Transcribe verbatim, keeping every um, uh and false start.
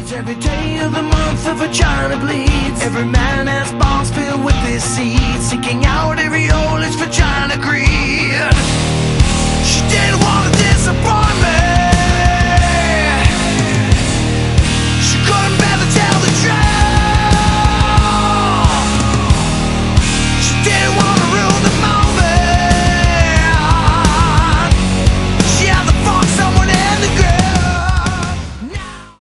Every day of the month a vagina bleeds. Every man has balls filled with deceit, seeking out every